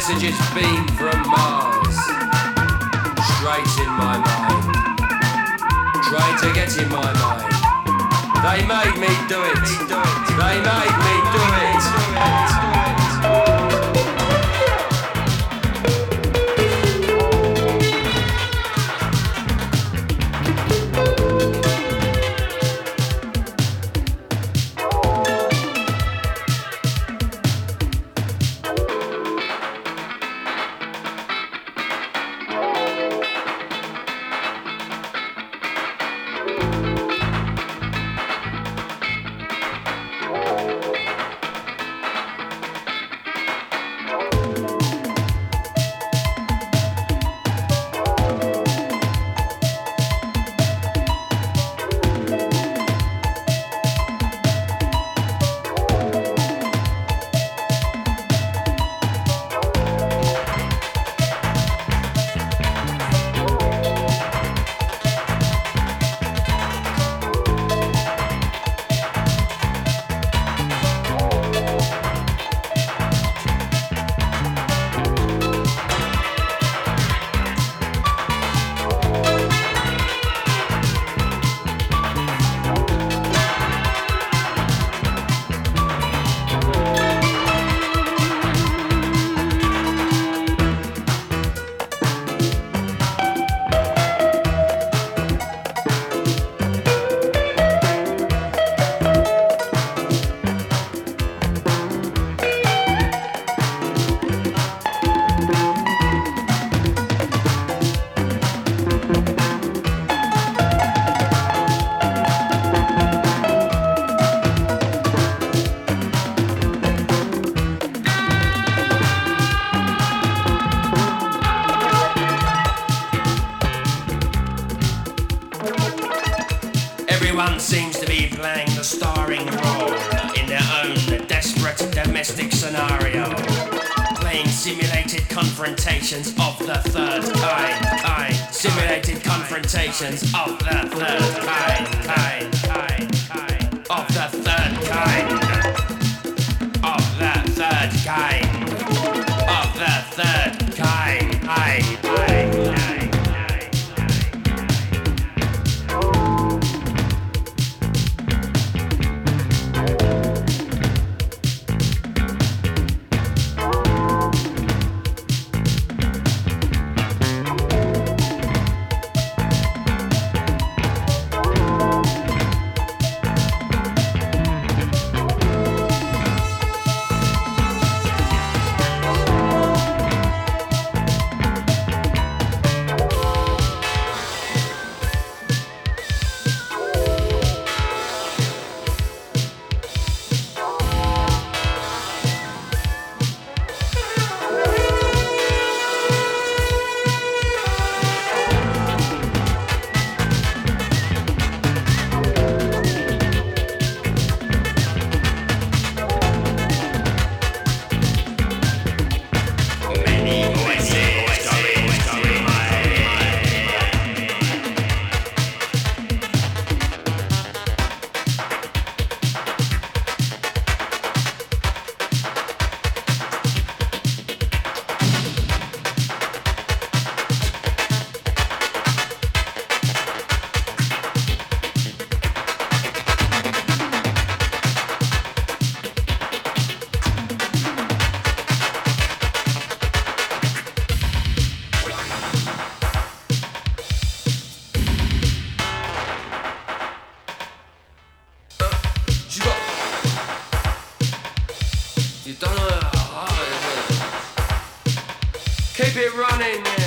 messages beam from Mars, straight in my mind, trying to get in my mind. They made me do it. They made me do it. Everyone seems to be playing the starring role in their own desperate domestic scenario, playing simulated confrontations of the third kind, simulated confrontations of the third kind, of the third kind, of the third kind, of the third kind. You don't know how hard it is. Keep it running.